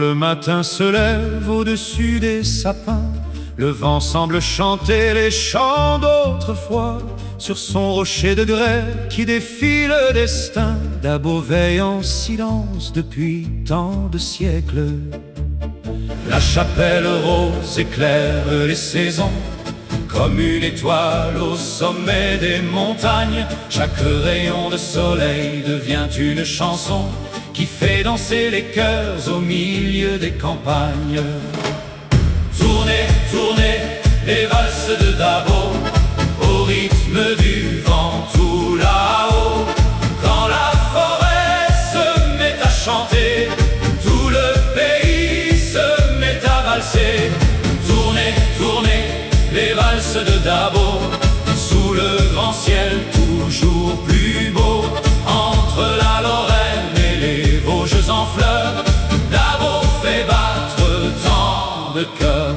le matin se lève au-dessus des sapins, le vent semble chanter les chants d'autrefois. Sur son rocher de grès qui défie le destin, Dabo veille en silence depuis tant de siècles. La chapelle rose éclaire les saisons, comme une étoile au sommet des montagnes. Chaque rayon de soleil devient une chanson qui fait danser les cœurs au milieu des campagnes. Tournez, tournez les valses de Dabo, au rythme du vent tout là-haut. Quand la forêt se met à chanter, tout le pays se met à valser. Tournez, tournez les valses de Dabo, sous le grand ciel toujours plus beau. Entre la Lorraine et les Vosges en fleurs, Dabo fait battre tant de cœurs.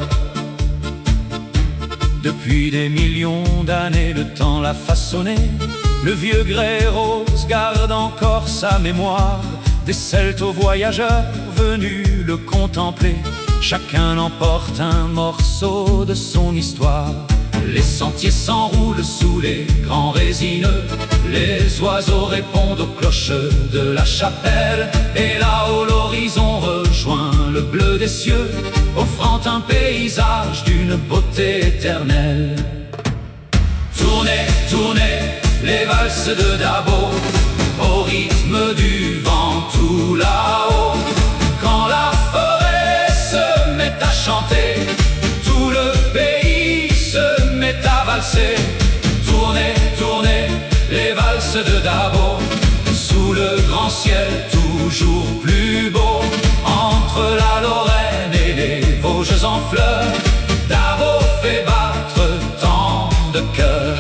Depuis des millions d'années, le temps l'a façonné. Le vieux grès rose garde encore sa mémoire, des Celtes aux voyageurs venus le contempler. Chacun emporte un morceau de son histoire. Les sentiers s'enroulent sous les grands résineux, les oiseaux répondent aux cloches de la chapelle. Et là-haut l'horizon rejoint le bleu des cieux, offrant un paysage d'une beauté éternelle. Tournez, tournez les valses de Dabo, au rythme du vent tout là-haut. Quand la forêt se met à chanter, tout le pays se met à valser. Tournez, tournez les valses de Dabo, sous le grand ciel toujours plus beau. Entre la Lorraine et les Vosges en fleurs, Dabo fait battre tant de cœurs.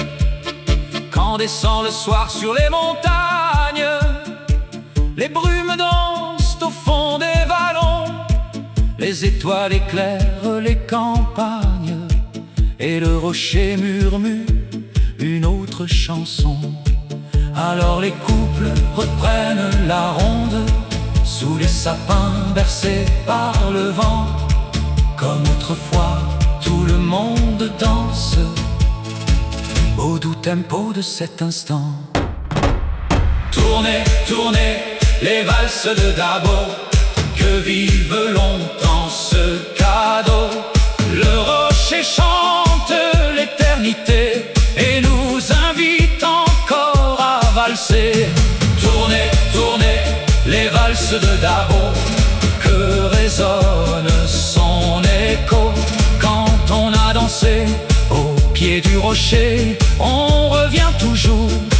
Quand descend le soir sur les montagnes, les brumes dansent au fond des vallons, les étoiles éclairent les campagnes, et le rocher murmure une autre chanson. Alors les couples reprennent la ronde, sous les sapins bercés par le vent. Comme autrefois, tout le monde danse au doux tempo de cet instant. Tournez, tournez les valses de Dabo, que vive longtemps ce cadeau. Le rocher chante l'éternité et nous invite encore à valser. Tournez, tournez les valses de Dabo, que résonne son écho. Quand on a dansé au pied du rocher, on revient toujours